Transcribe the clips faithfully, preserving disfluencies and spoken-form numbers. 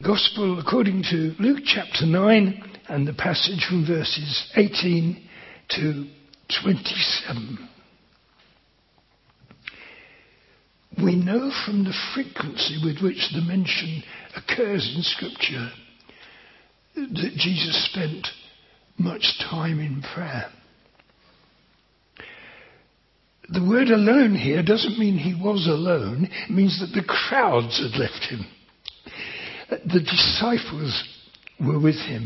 Gospel according to Luke chapter nine and the passage from verses eighteen to twenty-seven. We know from the frequency with which the mention occurs in Scripture that Jesus spent much time in prayer. The word alone here doesn't mean he was alone. It means that the crowds had left him. The disciples were with him.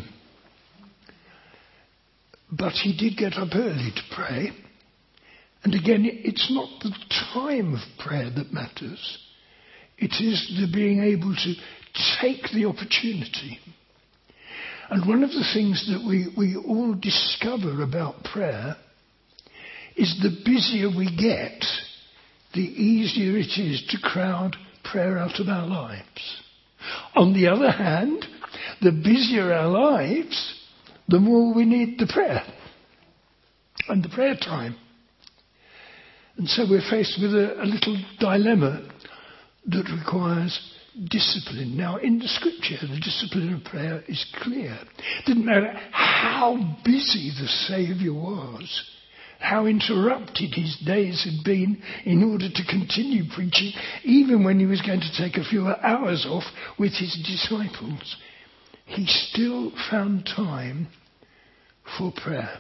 But he did get up early to pray. And again, it's not the time of prayer that matters. It is the being able to take the opportunity. And one of the things that we, we all discover about prayer is the busier we get, the easier it is to crowd prayer out of our lives. On the other hand, the busier our lives, the more we need the prayer and the prayer time. And so we're faced with a, a little dilemma that requires discipline. Now, in the Scripture, the discipline of prayer is clear. It didn't matter how busy the Saviour was, how interrupted his days had been in order to continue preaching, even when he was going to take a few hours off with his disciples, he still found time for prayer.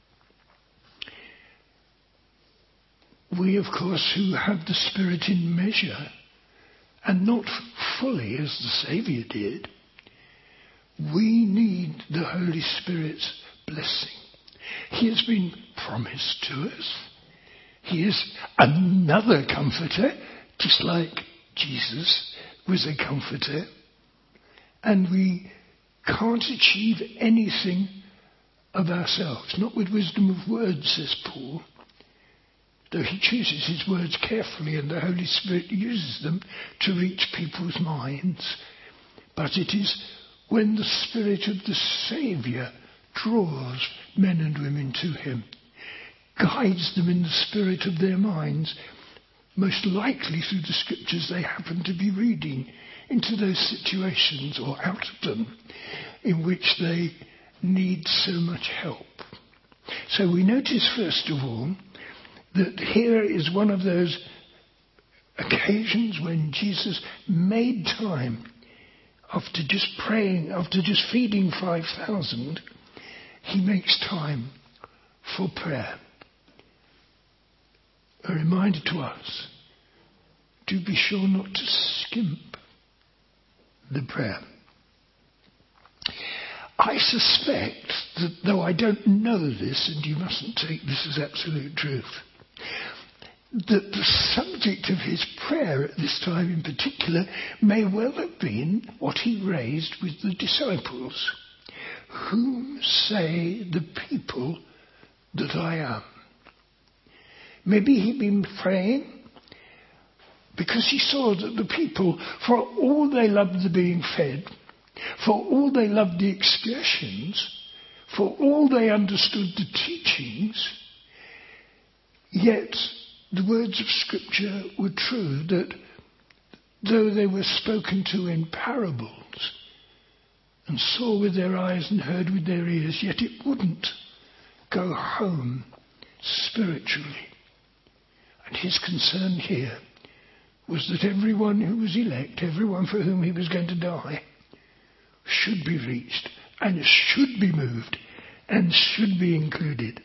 We, of course, who have the Spirit in measure, and not fully as the Saviour did, we need the Holy Spirit's blessing. He has been promised to us. He is another comforter, just like Jesus was a comforter. And we can't achieve anything of ourselves, not with wisdom of words, says Paul, though he chooses his words carefully and the Holy Spirit uses them to reach people's minds. But it is when the Spirit of the Saviour draws men and women to him, guides them in the spirit of their minds, most likely through the Scriptures they happen to be reading, into those situations or out of them in which they need so much help. So we notice first of all that here is one of those occasions when Jesus made time after just praying, after just feeding five thousand, he makes time for prayer. A reminder to us, do be sure not to skimp the prayer. I suspect that, though I don't know this, and you mustn't take this as absolute truth, that the subject of his prayer at this time in particular may well have been what he raised with the disciples. Whom say the people that I am? Maybe he'd been praying because he saw that the people, for all they loved the being fed, for all they loved the excursions, for all they understood the teachings, yet the words of Scripture were true, that though they were spoken to in parables, and saw with their eyes and heard with their ears, yet it wouldn't go home spiritually. And his concern here was that everyone who was elect, everyone for whom he was going to die, should be reached and should be moved and should be included.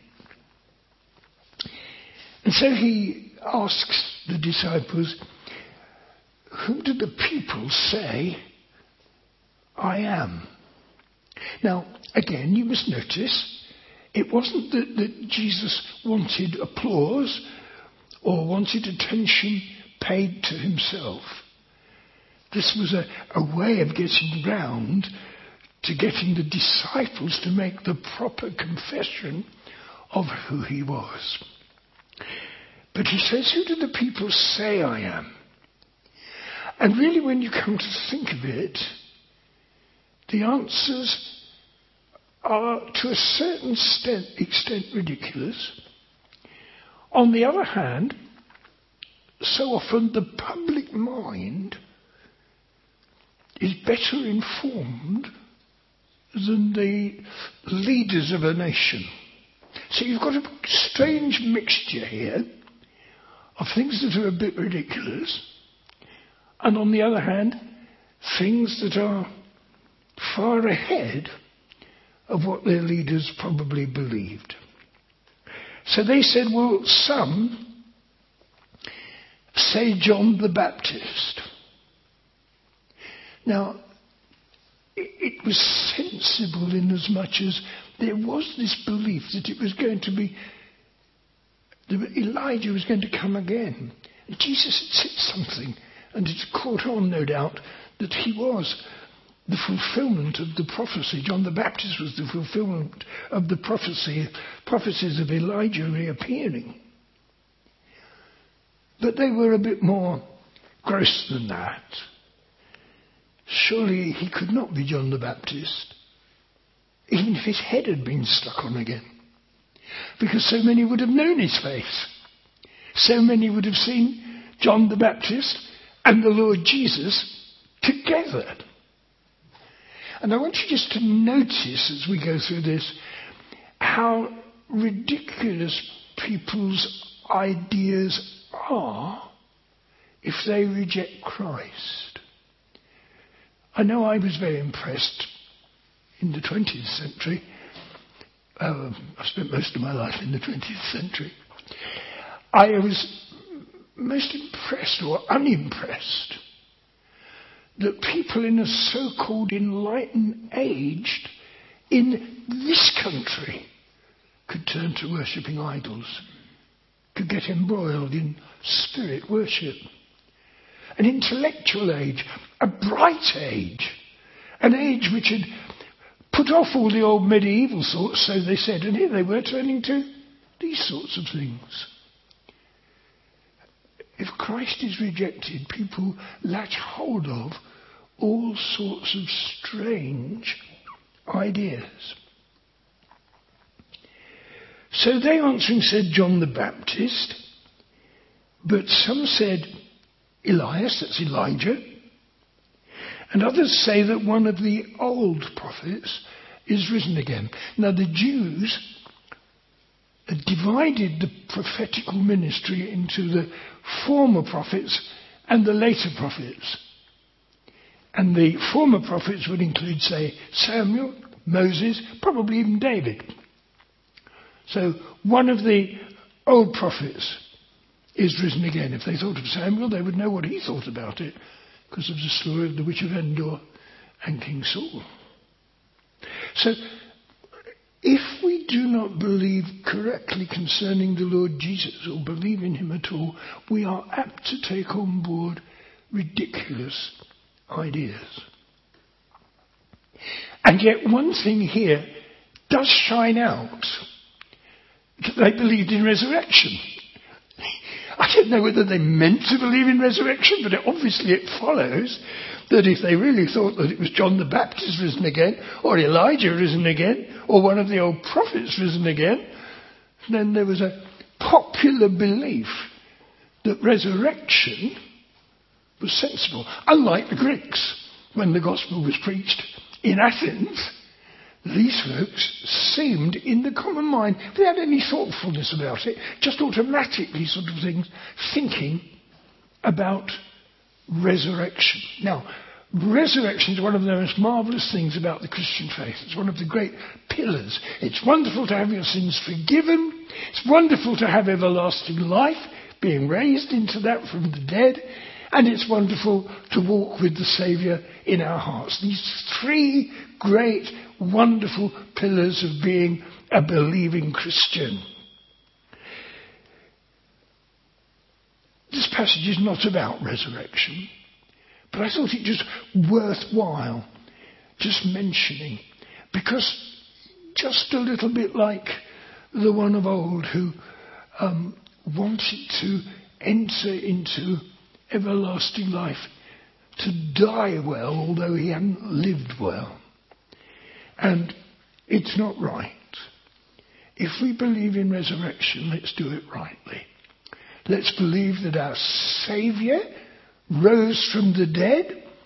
And so he asks the disciples, whom do the people say I am? Now, again, you must notice, it wasn't that, that Jesus wanted applause or wanted attention paid to himself. This was a, a way of getting round to getting the disciples to make the proper confession of who he was. But he says, who do the people say I am? And really, when you come to think of it, the answers are to a certain extent, extent ridiculous. On the other hand, so often the public mind is better informed than the leaders of a nation. So you've got a strange mixture here of things that are a bit ridiculous, and on the other hand, things that are far ahead of what their leaders probably believed. So they said, well, some say John the Baptist. Now, it was sensible in as much as there was this belief that it was going to be, that Elijah was going to come again. And Jesus had said something, and it caught on, no doubt, that he was the fulfillment of the prophecy. John the Baptist was the fulfillment of the prophecy, prophecies of Elijah reappearing. But they were a bit more gross than that. Surely he could not be John the Baptist, even if his head had been stuck on again, because so many would have known his face. So many would have seen John the Baptist and the Lord Jesus together. And I want you just to notice as we go through this how ridiculous people's ideas are if they reject Christ. I know I was very impressed in the twentieth century. Uh, I spent most of my life in the twentieth century. I was most impressed or unimpressed that people in a so-called enlightened age in this country could turn to worshipping idols, could get embroiled in spirit worship. An intellectual age, a bright age, an age which had put off all the old medieval sorts, so they said, and here they were turning to these sorts of things. If Christ is rejected, people latch hold of all sorts of strange ideas. So they answering said John the Baptist, but some said Elias, that's Elijah, and others say that one of the old prophets is risen again. Now the Jews divided the prophetical ministry into the former prophets and the later prophets. And the former prophets would include, say, Samuel, Moses, probably even David. So one of the old prophets is risen again. If they thought of Samuel, they would know what he thought about it because of the story of the witch of Endor and King Saul. So if we do not believe correctly concerning the Lord Jesus or believe in him at all, we are apt to take on board ridiculous ideas. And yet one thing here does shine out, that they believed in resurrection. I don't know whether they meant to believe in resurrection, but it, obviously it follows that if they really thought that it was John the Baptist risen again, or Elijah risen again, or one of the old prophets risen again, then there was a popular belief that resurrection was sensible. Unlike the Greeks, when the gospel was preached in Athens, these folks seemed in the common mind, without any thoughtfulness about it, just automatically sort of things, thinking about resurrection. Now, resurrection is one of the most marvellous things about the Christian faith. It's one of the great pillars. It's wonderful to have your sins forgiven. It's wonderful to have everlasting life, being raised into that from the dead. And it's wonderful to walk with the Saviour in our hearts. These three great, wonderful pillars of being a believing Christian. This passage is not about resurrection, but I thought it just worthwhile just mentioning, because just a little bit like the one of old who um, wanted to enter into everlasting life, to die well, although he hadn't lived well. And it's not right. If we believe in resurrection, let's do it rightly. Let's believe that our Saviour rose from the dead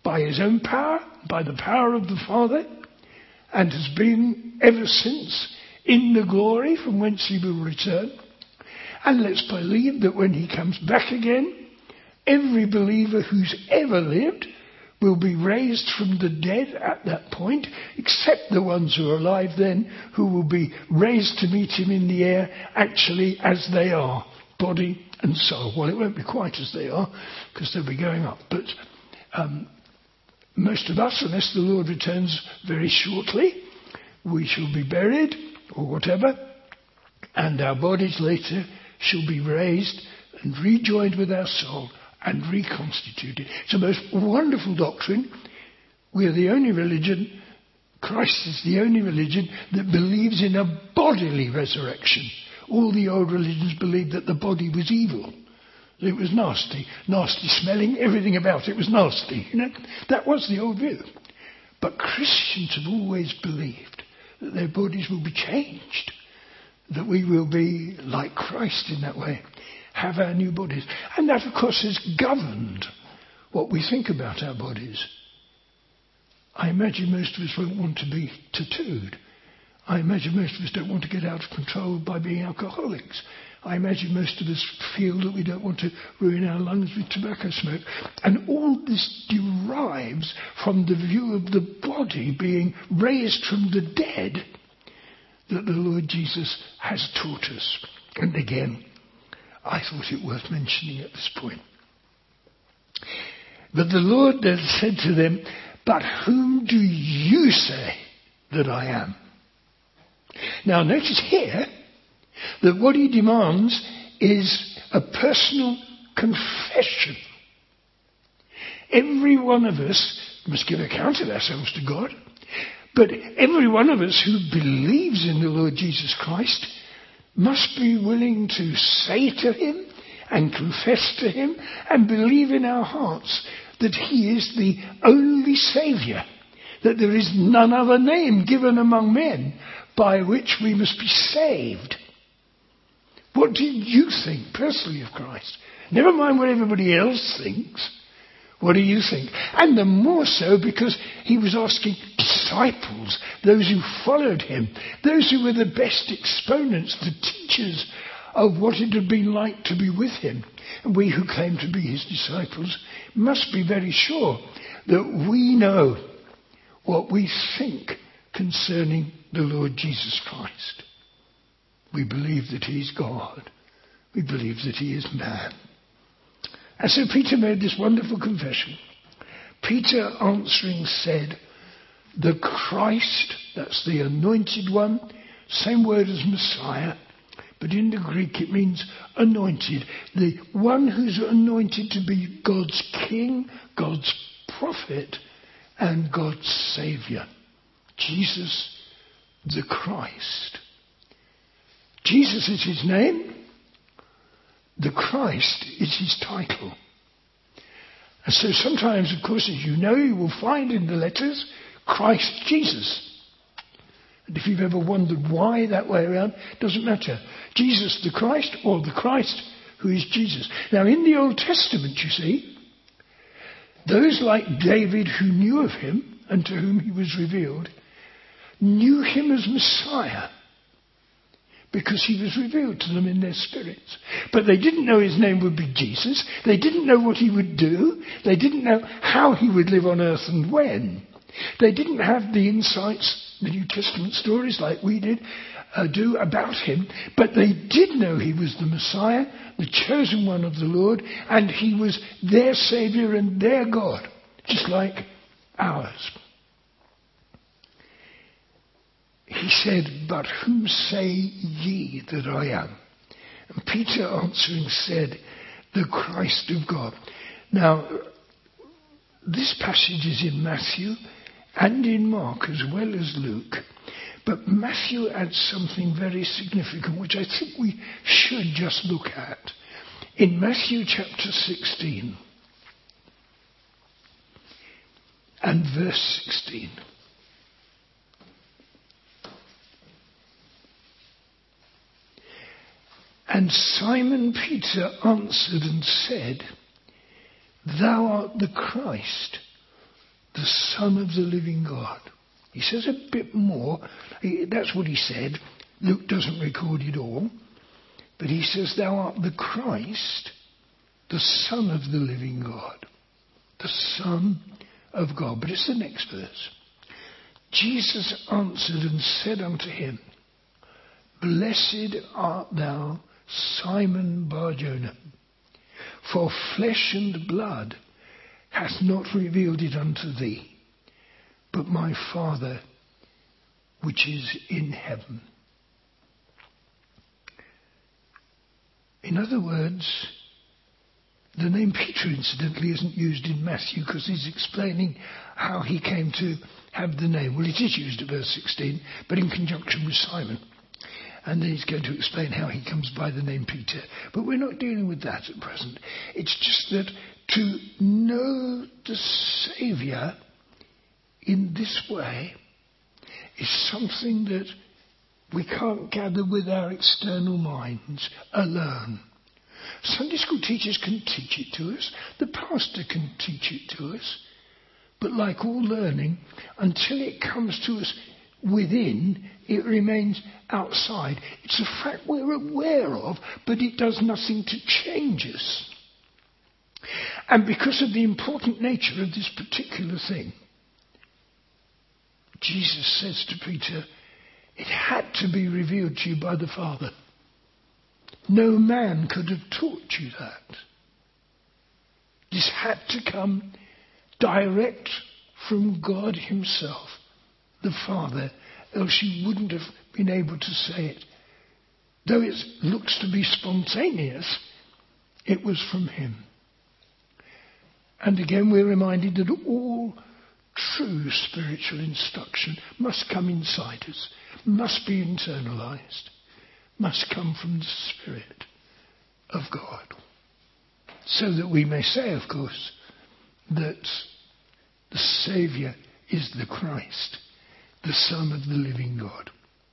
by his own power, by the power of the Father, and has been ever since in the glory from whence he will return. And let's believe that when he comes back again, every believer who's ever lived will be raised from the dead at that point, except the ones who are alive then, who will be raised to meet him in the air actually as they are, body and soul. Well, it won't be quite as they are, because they'll be going up. But um, most of us, unless the Lord returns very shortly, we shall be buried, or whatever, and our bodies later shall be raised and rejoined with our soul and reconstituted. It's a most wonderful doctrine. We are the only religion, Christ is the only religion that believes in a bodily resurrection. All the old religions believed that the body was evil. It was nasty, nasty smelling, everything about it was nasty. You know, that was the old view. But Christians have always believed that their bodies will be changed, that we will be like Christ in that way, have our new bodies. And that, of course, has governed what we think about our bodies. I imagine most of us won't want to be tattooed. I imagine most of us don't want to get out of control by being alcoholics. I imagine most of us feel that we don't want to ruin our lungs with tobacco smoke. And all this derives from the view of the body being raised from the dead that the Lord Jesus has taught us. And again, I thought it worth mentioning at this point. But the Lord then said to them, "But whom do you say that I am?" Now notice here that what he demands is a personal confession. Every one of us must give account of ourselves to God, but every one of us who believes in the Lord Jesus Christ must be willing to say to him and confess to him and believe in our hearts that he is the only Saviour, that there is none other name given among men by which we must be saved. What do you think personally of Christ? Never mind what everybody else thinks. What do you think? And the more so because he was asking disciples, those who followed him, those who were the best exponents, the teachers of what it had been like to be with him. And we who claim to be his disciples must be very sure that we know what we think concerning the Lord Jesus Christ. We believe that he is God. We believe that he is man. And so Peter made this wonderful confession. Peter answering said, "The Christ," that's the anointed one, same word as Messiah, but in the Greek it means anointed. The one who's anointed to be God's king, God's prophet, and God's Saviour. Jesus the Christ. Jesus is his name. The Christ is his title. And so sometimes, of course, as you know, you will find in the letters, Christ Jesus. And if you've ever wondered why that way around, it doesn't matter. Jesus the Christ, or the Christ who is Jesus. Now in the Old Testament, you see, those like David who knew of him and to whom he was revealed, knew him as Messiah, because he was revealed to them in their spirits. But they didn't know his name would be Jesus. They didn't know what he would do. They didn't know how he would live on earth and when. They didn't have the insights, the New Testament stories like we did, uh, do about him. But they did know he was the Messiah, the chosen one of the Lord, and he was their Saviour and their God, just like ours. He said, "But whom say ye that I am?" And Peter answering said, "The Christ of God." Now, this passage is in Matthew and in Mark as well as Luke. But Matthew adds something very significant, which I think we should just look at. In Matthew chapter sixteen and verse sixteen. And Simon Peter answered and said, "Thou art the Christ, the Son of the living God. He says a bit more. He, that's what he said. Luke doesn't record it all. But he says, thou art the Christ, the Son of the living God. The Son of God. But it's the next verse. Jesus answered and said unto him, Blessed art thou, Simon Bar-Jonah, for flesh and blood hath not revealed it unto thee, but my Father which is in heaven. In other words, the name Peter, incidentally, isn't used in Matthew because he's explaining how he came to have the name. Well, it is used at verse sixteen, but in conjunction with Simon. And then he's going to explain how he comes by the name Peter. But we're not dealing with that at present. It's just that to know the Saviour in this way is something that we can't gather with our external minds alone. Sunday school teachers can teach it to us. The pastor can teach it to us. But like all learning, until it comes to us within, it remains outside. It's a fact we're aware of, but it does nothing to change us. And because of the important nature of this particular thing, Jesus says to Peter, it had to be revealed to you by the Father. No man could have taught you that. This had to come direct from God himself, the Father, else you wouldn't have been able to say it. Though it looks to be spontaneous, it was from him. And again we're reminded that all true spiritual instruction must come inside us, must be internalized, must come from the Spirit of God. So that we may say, of course, that the Saviour is the Christ, the Son of the living God.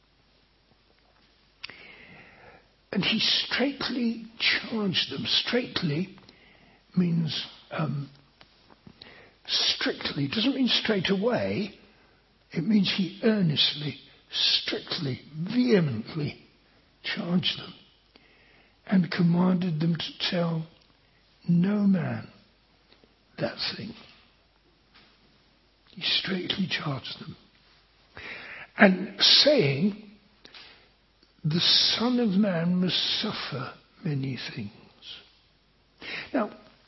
And he straightly charged them. Straightly means um, strictly. It doesn't mean straight away. It means he earnestly, strictly, vehemently charged them and commanded them to tell no man that thing. He straightly charged them. And saying, the Son of Man must suffer many things. Now,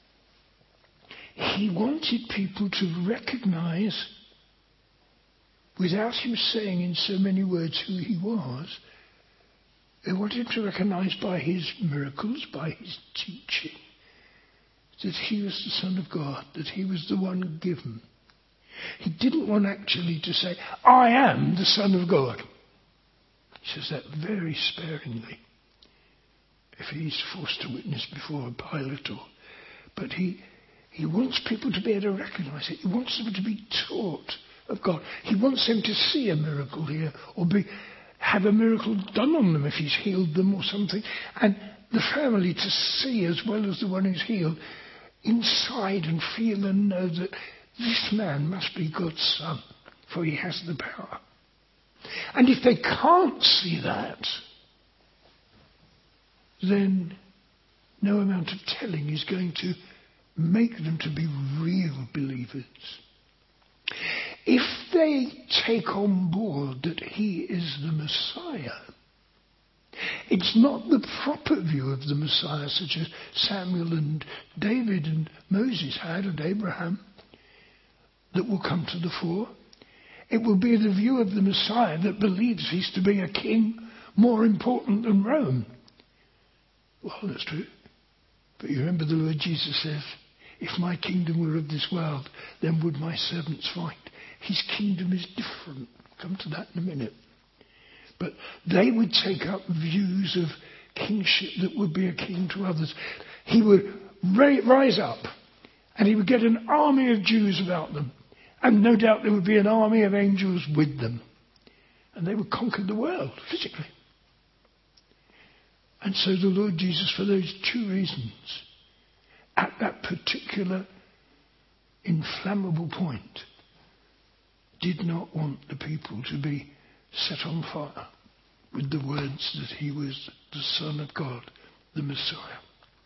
he wanted people to recognize, without him saying in so many words who he was, they wanted to recognize by his miracles, by his teaching, that he was the Son of God, that he was the one given. He didn't want actually to say, I am the Son of God. He says that very sparingly, if he's forced to witness before a Pilate. Or, but he, he wants people to be able to recognize it. He wants them to be taught of God. He wants them to see a miracle here, or be, have a miracle done on them if he's healed them or something. And the family to see as well as the one who's healed, inside and feel and know that this man must be God's Son, for he has the power. And if they can't see that, then no amount of telling is going to make them to be real believers. If they take on board that he is the Messiah, it's not the proper view of the Messiah such as Samuel and David and Moses had, and Abraham, that will come to the fore. It will be the view of the Messiah that believes he's to be a king more important than Rome. Well, that's true. But you remember the Lord Jesus says, if my kingdom were of this world, then would my servants fight. His kingdom is different. Come to that in a minute. But they would take up views of kingship that would be a king to others. He would ra- rise up and he would get an army of Jews about them. And no doubt there would be an army of angels with them. And they would conquer the world physically. And so the Lord Jesus, for those two reasons, at that particular inflammable point, did not want the people to be set on fire with the words that he was the Son of God, the Messiah.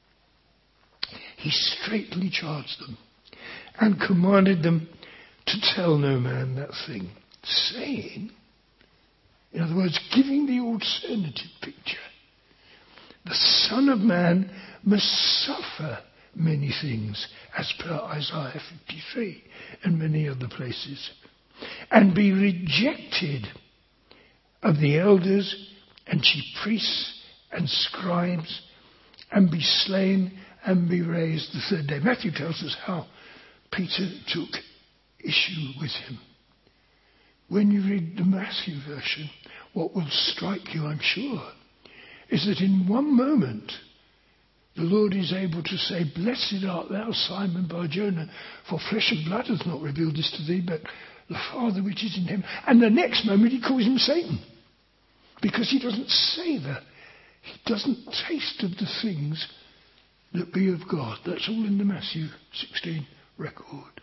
He straightly charged them and commanded them to tell no man that thing, saying, in other words, giving the alternative picture, the Son of Man must suffer many things, as per Isaiah fifty-three and many other places, and be rejected of the elders and chief priests and scribes, and be slain and be raised the third day. Matthew tells us how Peter took issue with him. When you read the Matthew version, what will strike you, I'm sure, is that in one moment the Lord is able to say, "Blessed art thou, Simon Bar-Jonah, for flesh and blood hath not revealed this to thee, but the Father which is in heaven." And the next moment he calls him Satan, because he doesn't savour, he doesn't taste of the things that be of God. That's all in the Matthew sixteen record.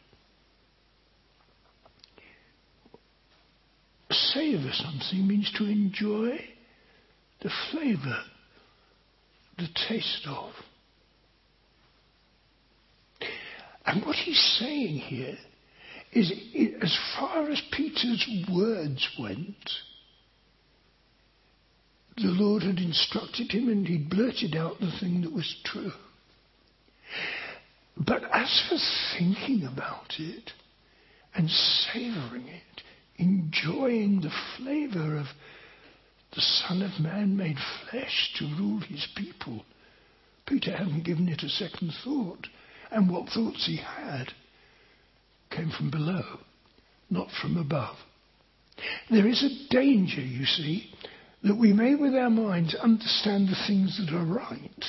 Savour something means to enjoy the flavour, the taste of. And what he's saying here is, as far as Peter's words went, the Lord had instructed him and he blurted out the thing that was true. But as for thinking about it and savouring it, enjoying the flavour of the Son of Man made flesh to rule his people, Peter hadn't given it a second thought. And what thoughts he had came from below, not from above. There is a danger, you see, that we may with our minds understand the things that are right,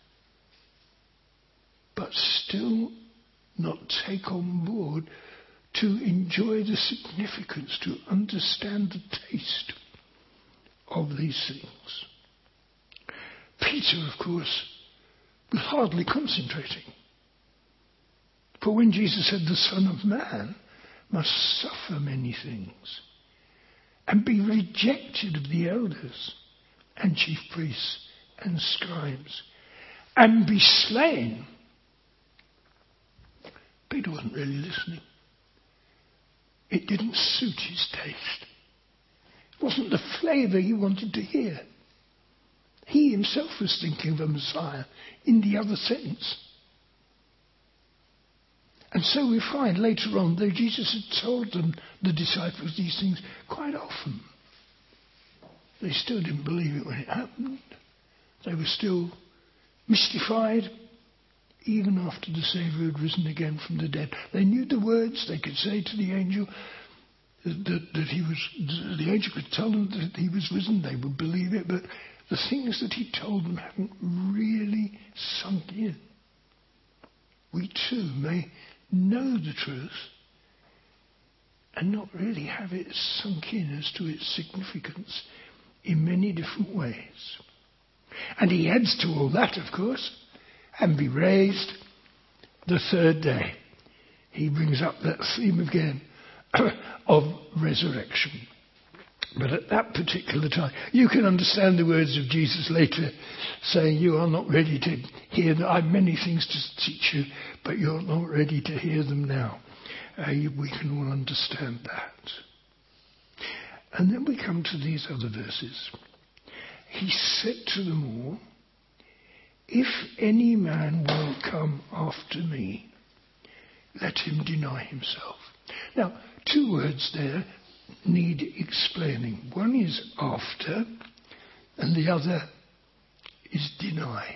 but still not take on board to enjoy the significance, to understand the taste of these things. Peter, of course, was hardly concentrating. For when Jesus said the Son of Man must suffer many things and be rejected of the elders and chief priests and scribes and be slain, Peter wasn't really listening. It didn't suit his taste. It wasn't the flavour he wanted to hear. He himself was thinking of a Messiah in the other sense. And so we find later on, though Jesus had told them, the disciples, these things quite often, they still didn't believe it when it happened. They were still mystified, even after the Saviour had risen again from the dead. They knew the words. They could say to the angel that, that, that he was. The angel could tell them that he was risen. They would believe it, but the things that he told them hadn't really sunk in. We too may know the truth and not really have it sunk in as to its significance in many different ways. And he adds to all that, of course, and be raised the third day. He brings up that theme again of resurrection. But at that particular time, you can understand the words of Jesus later saying, "You are not ready to hear them. I have many things to teach you, but you're not ready to hear them now." Uh, we can all understand that. And then we come to these other verses. He said to them all, "If any man will come after me, let him deny himself." Now, two words there need explaining. One is after, and the other is deny.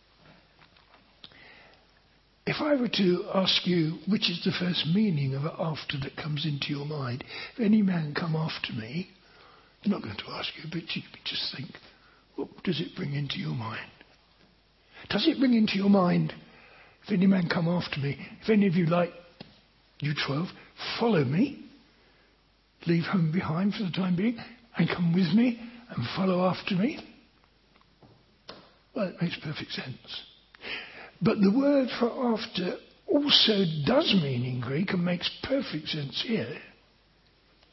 If I were to ask you which is the first meaning of after that comes into your mind, if any man come after me, I'm not going to ask you, but you just think, what does it bring into your mind? Does it bring into your mind, if any man come after me, if any of you like, you twelve, follow me, leave home behind for the time being, and come with me and follow after me? Well, it makes perfect sense. But the word for after also does mean in Greek, and makes perfect sense here,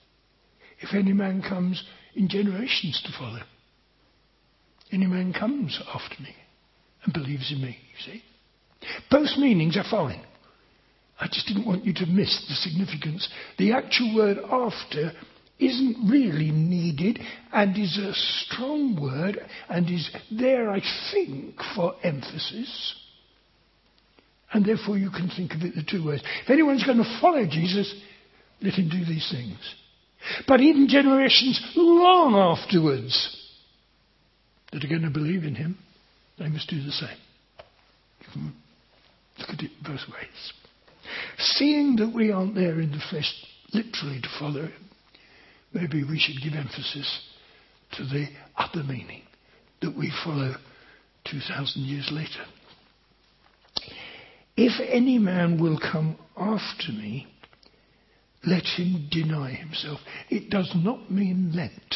if any man comes in generations to follow. Any man comes after me and believes in me, you see. Both meanings are fine. I just didn't want you to miss the significance. The actual word after isn't really needed and is a strong word and is there, I think, for emphasis. And therefore you can think of it the two ways. If anyone's going to follow Jesus, let him do these things. But even generations long afterwards that are going to believe in him, they must do the same. You can look at it both ways. Seeing that we aren't there in the flesh literally to follow him, maybe we should give emphasis to the other meaning that we follow two thousand years later. If any man will come after me, let him deny himself. It does not mean Lent.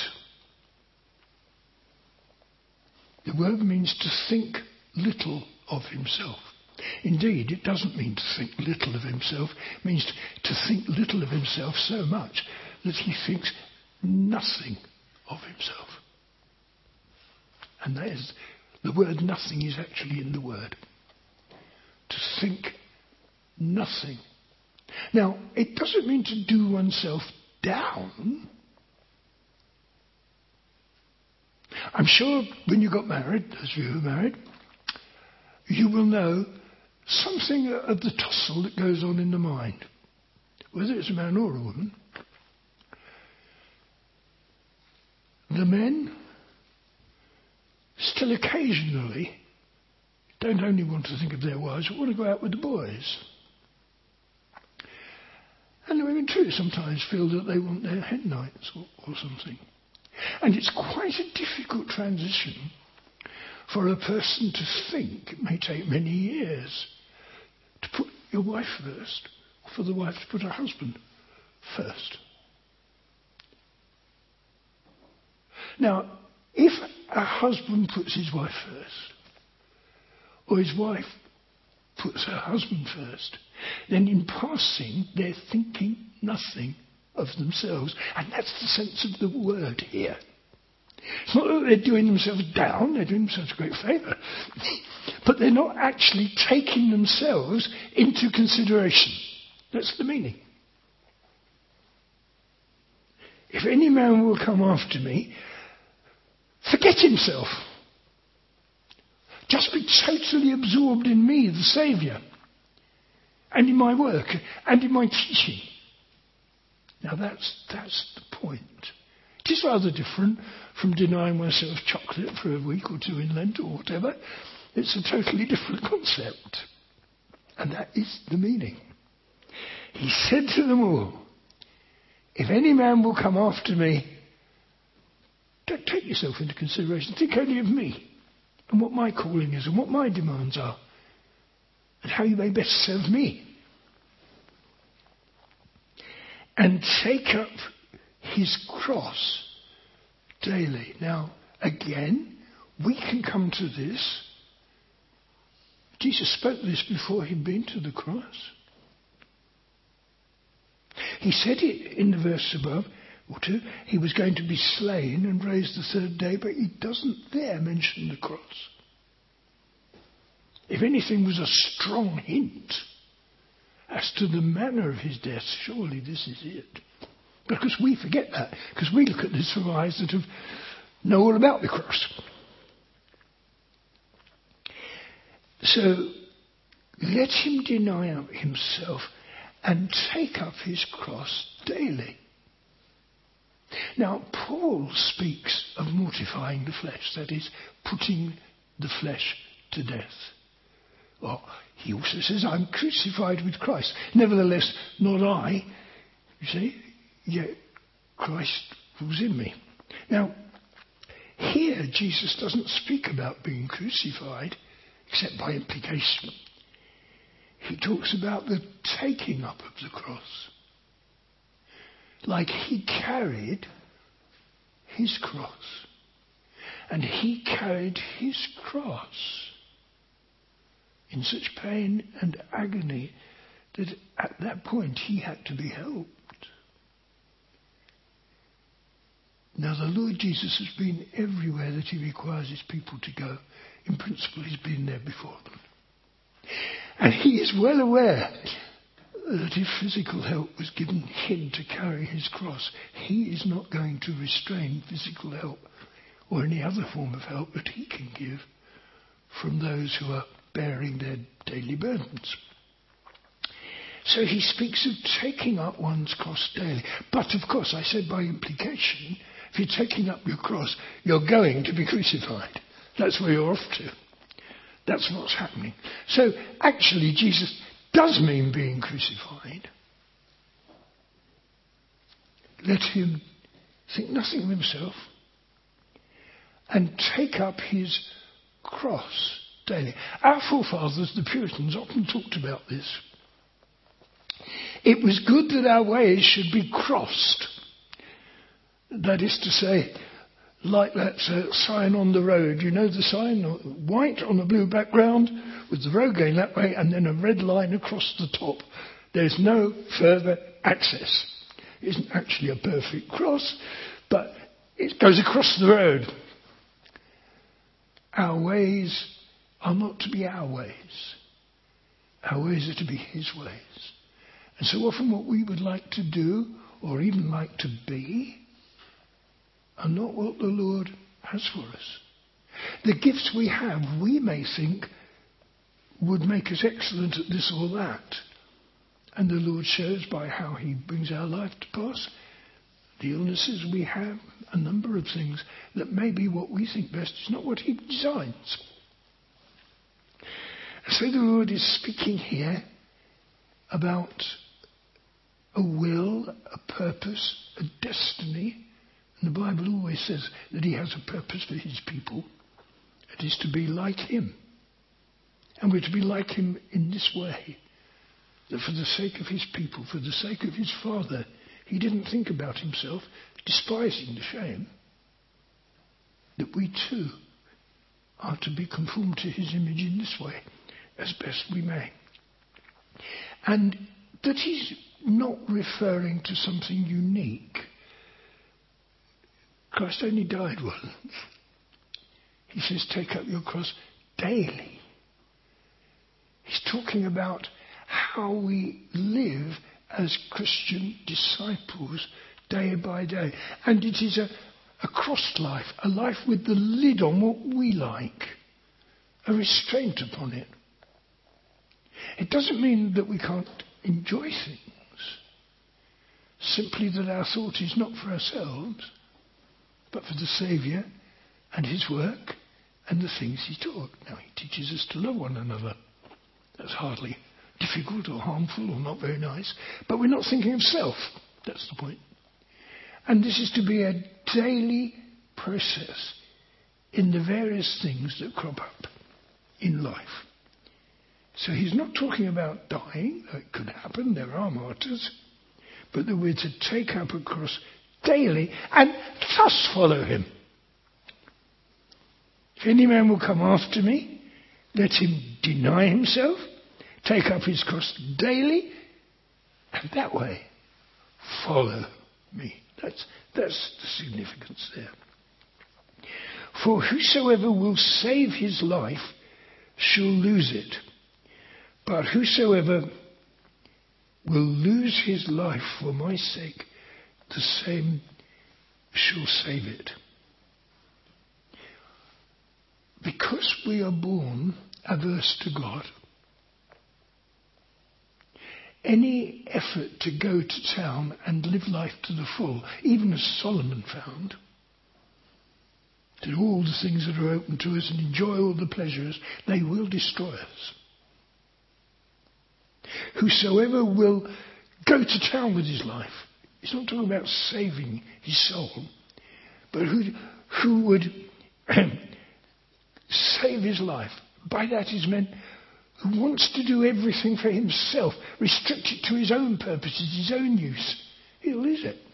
The word means to think little of himself. Indeed, it doesn't mean to think little of himself. It means to think little of himself so much that he thinks nothing of himself. And that is, the word nothing is actually in the word. To think nothing. Now, it doesn't mean to do oneself down. I'm sure when you got married, those of you who are married, you will know something of the tussle that goes on in the mind, whether it's a man or a woman. The men still occasionally don't only want to think of their wives, but want to go out with the boys. And the women too sometimes feel that they want their hen nights or, or something. And it's quite a difficult transition for a person to think, it may take many years, to put your wife first, or for the wife to put her husband first. Now, if a husband puts his wife first, or his wife puts her husband first, then in passing they're thinking nothing of themselves. And that's the sense of the word here. It's not that they're doing themselves down, they're doing themselves a great favour. But they're not actually taking themselves into consideration. That's the meaning. If any man will come after me, forget himself. Just be totally absorbed in me, the Saviour, and in my work, and in my teaching. Now that's that's the point. It is rather different from denying oneself chocolate for a week or two in Lent or whatever. It's a totally different concept. And that is the meaning. He said to them all, if any man will come after me, don't take yourself into consideration. Think only of me and what my calling is and what my demands are and how you may best serve me. And take up his cross daily. Now, again, we can come to this. Jesus spoke this before he'd been to the cross. He said it in the verse above, or two, he was going to be slain and raised the third day, but he doesn't there mention the cross. If anything was a strong hint as to the manner of his death, surely this is it. Because we forget that, because we look at this from eyes that have know all about the cross. So, let him deny himself and take up his cross daily. Now, Paul speaks of mortifying the flesh, that is, putting the flesh to death. Well, he also says, I'm crucified with Christ. Nevertheless, not I, you see, yet Christ was in me. Now, here Jesus doesn't speak about being crucified, except by implication. He talks about the taking up of the cross. Like he carried his cross. And he carried his cross in such pain and agony that at that point he had to be helped. Now the Lord Jesus has been everywhere that he requires his people to go. In principle, he's been there before them. And he is well aware that if physical help was given him to carry his cross, he is not going to restrain physical help or any other form of help that he can give from those who are bearing their daily burdens. So he speaks of taking up one's cross daily. But of course, I said by implication, if you're taking up your cross, you're going to be crucified. That's where you're off to. That's what's happening. So actually, Jesus does mean being crucified. Let him think nothing of himself and take up his cross daily. Our forefathers, the Puritans, often talked about this. It was good that our ways should be crossed. That is to say, like that uh, sign on the road. You know the sign? White on a blue background with the road going that way and then a red line across the top. There's no further access. It isn't actually a perfect cross, but it goes across the road. Our ways are not to be our ways. Our ways are to be his ways. And so often what we would like to do, or even like to be, are not what the Lord has for us. The gifts we have, we may think, would make us excellent at this or that. And the Lord shows by how he brings our life to pass, the illnesses we have, a number of things, that maybe what we think best is not what he designs. So the Lord is speaking here about a will, a purpose, a destiny. And the Bible always says that he has a purpose for his people. It is to be like him. And we're to be like him in this way. That for the sake of his people, for the sake of his Father, he didn't think about himself, despising the shame. That we too are to be conformed to his image in this way, as best we may. And that he's not referring to something unique. Christ only died once. He says, take up your cross daily. He's talking about how we live as Christian disciples day by day. And it is a, a crossed life, a life with the lid on what we like, a restraint upon it. It doesn't mean that we can't enjoy things. Simply that our thought is not for ourselves, but for the Saviour and his work and the things he taught. Now, he teaches us to love one another. That's hardly difficult or harmful or not very nice. But we're not thinking of self. That's the point. And this is to be a daily process in the various things that crop up in life. So he's not talking about dying. It could happen. There are martyrs. But that we're to take up a cross daily and thus follow him. If any man will come after me, let him deny himself, take up his cross daily, and that way follow me. That's, that's the significance there. For whosoever will save his life shall lose it, but whosoever will lose his life for my sake, the same shall save it. Because we are born averse to God, any effort to go to town and live life to the full, even as Solomon found, to do all the things that are open to us and enjoy all the pleasures, they will destroy us. Whosoever will go to town with his life, he's not talking about saving his soul, but who, who would save his life. By that is meant who wants to do everything for himself, restrict it to his own purposes, his own use. He'll lose it.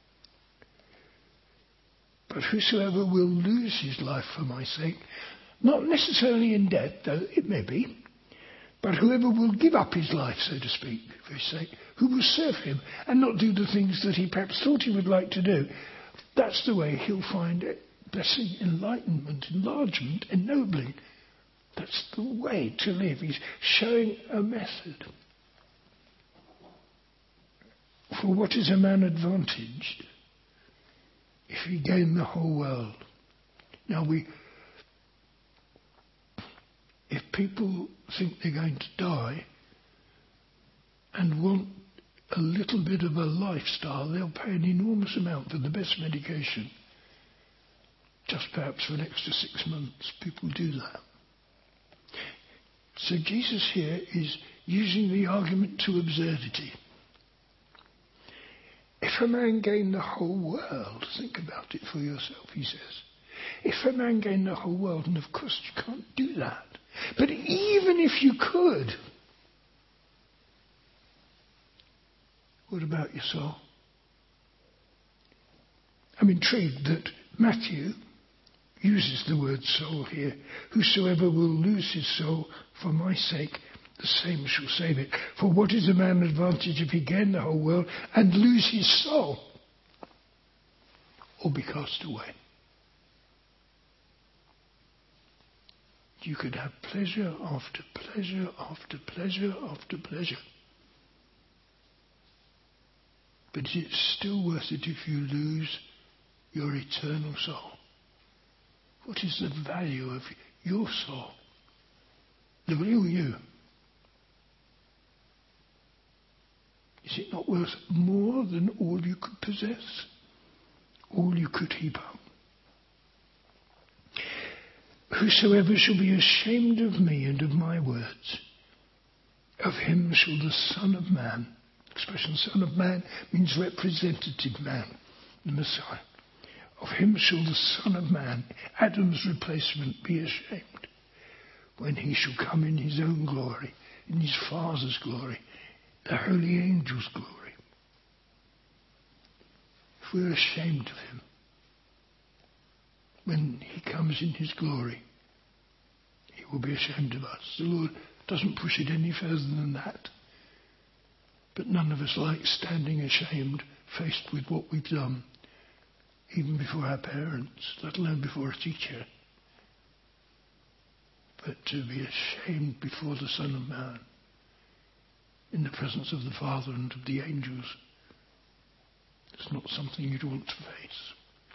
But whosoever will lose his life for my sake, not necessarily in death, though it may be, but whoever will give up his life, so to speak, for his sake, who will serve him and not do the things that he perhaps thought he would like to do, That's the way he'll find it. Blessing, enlightenment, enlargement, ennobling. That's the way to live. He's showing a method. For what is a man advantaged if he gain the whole world? Now we, if people think they're going to die and want a little bit of a lifestyle, they'll pay an enormous amount for the best medication. Just perhaps for an extra six months. People do that. So Jesus here is using the argument to absurdity. If a man gain the whole world, think about it for yourself, he says. If a man gain the whole world, and of course you can't do that. But even if you could, what about your soul? I'm intrigued that Matthew uses the word soul here. Whosoever will lose his soul for my sake, the same shall save it. For what is a man advantage if he gain the whole world and lose his soul, or be cast away? You could have pleasure after pleasure after pleasure after pleasure. But it's still worth it if you lose your eternal soul. What is the value of your soul? The real you. Is it not worth more than all you could possess? All you could heap up? Whosoever shall be ashamed of me and of my words, of him shall the Son of Man, expression Son of Man means representative man, the Messiah. Of him shall the Son of Man, Adam's replacement, be ashamed, when he shall come in his own glory, in his Father's glory, the holy angels' glory. If we're ashamed of him, when he comes in his glory, he will be ashamed of us. The Lord doesn't push it any further than that. But none of us like standing ashamed, faced with what we've done, even before our parents, let alone before a teacher. But to be ashamed before the Son of Man, in the presence of the Father and of the angels, it's not something you'd want to face.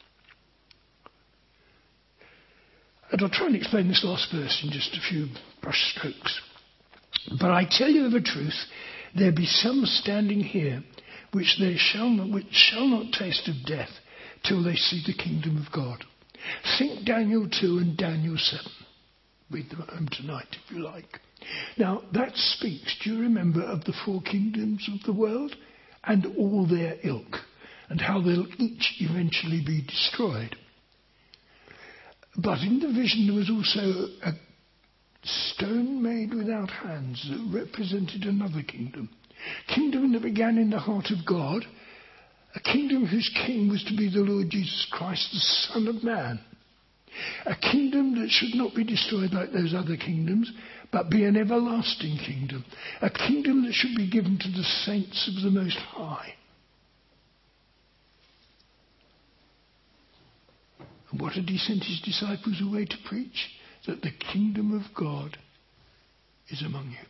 And I'll try and explain this last verse in just a few brush strokes. But I tell you of a truth, there be some standing here which they shall not, which shall not taste of death till they see the kingdom of God. Think Daniel two and Daniel seven. Read them at home tonight if you like. Now that speaks, do you remember, of the four kingdoms of the world and all their ilk, and how they'll each eventually be destroyed. But in the vision there was also a stone made without hands that represented another kingdom. Kingdom that began in the heart of God, a kingdom whose king was to be the Lord Jesus Christ, the Son of Man. A kingdom that should not be destroyed like those other kingdoms, but be an everlasting kingdom. A kingdom that should be given to the saints of the Most High. And what had he sent his disciples away to preach? That the kingdom of God is among you.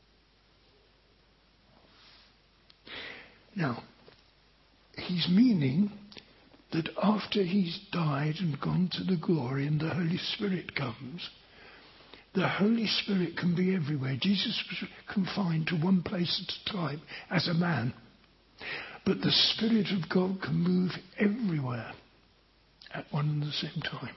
Now, he's meaning that after he's died and gone to the glory and the Holy Spirit comes, the Holy Spirit can be everywhere. Jesus was confined to one place at a time as a man. But the Spirit of God can move everywhere at one and the same time.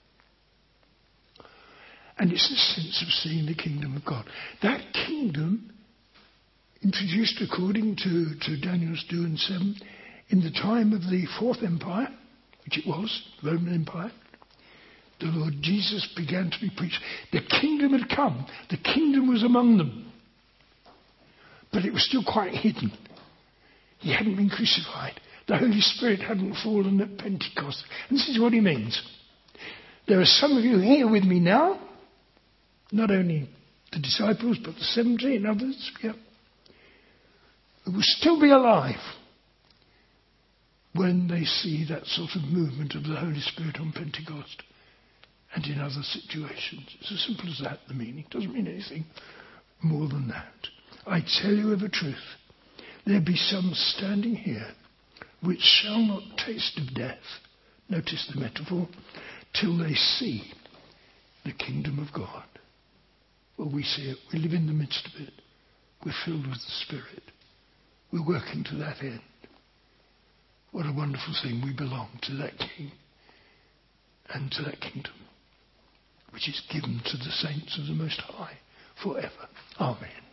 And it's the sense of seeing the kingdom of God. That kingdom, introduced according to, to Daniel's two and seven, in the time of the Fourth Empire, which it was, the Roman Empire, the Lord Jesus began to be preached. The kingdom had come. The kingdom was among them. But it was still quite hidden. He hadn't been crucified. The Holy Spirit hadn't fallen at Pentecost. And this is what he means. There are some of you here with me now, not only the disciples, but the seventy and others, yeah, who will still be alive when they see that sort of movement of the Holy Spirit on Pentecost and in other situations. It's as simple as that, the meaning. It doesn't mean anything more than that. I tell you of a truth, there be some standing here which shall not taste of death, notice the metaphor, till they see the kingdom of God. Well, we see it. We live in the midst of it. We're filled with the Spirit. We're working to that end. What a wonderful thing. We belong to that King and to that kingdom, which is given to the saints of the Most High forever. Amen.